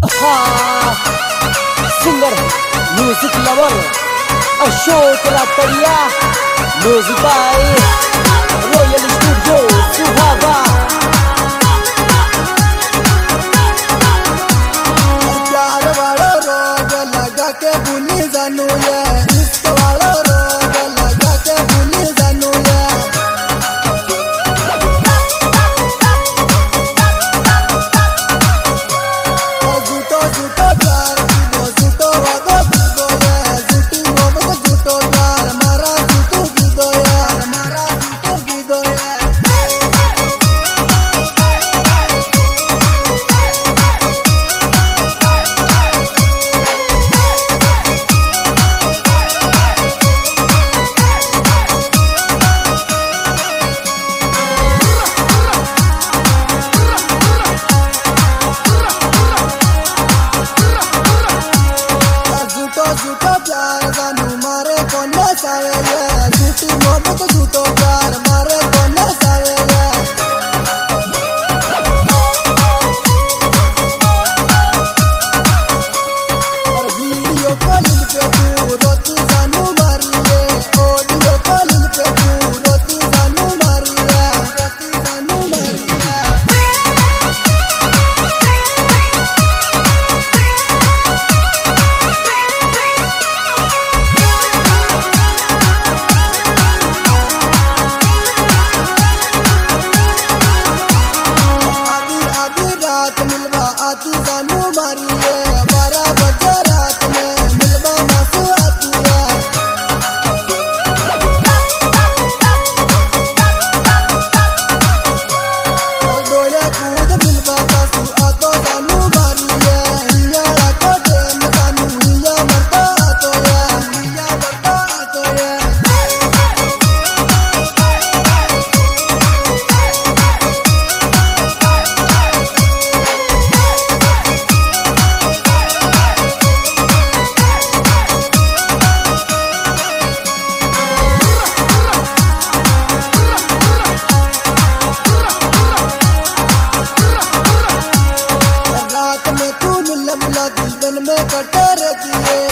हाँ, singer music lover Ashok Ratadiya, music by royal studio Suhaga. प्यार वाला रोग लगा के भूली जानू ये, इश्क वाला रोग लगा के भूली जानू ये। झूठो झूठो प्यार कीधो, झूठो वादो कीधो ये, झूठी मोहब्बत झूठो प्यार मारा झूठो कीधो यार, मारा झूठो कीधो ये। झूठो झूठो प्यार जानू मारे को नसावे ये, झूठी मोहब्बत झूठो प्यार मारे को नसावे ये। और वीडियो कॉलिंग पे तू रोती जानू मारी ये, ऑडियो कॉलिंग पे तू रोती जानू मारी ये, रोती जानू मारी ये। आधी रात मिलवा आती जानू मारी है, 12 बजे रात में मिलवा मासू आती है। डोले कूद मिलवा सासू आतो जानू मारी है, हिया को टेम जानू हिया मरता आतो है, हिया मरता आतो है। रात में तू मिल मिला दिल दिन में कटे रहती है।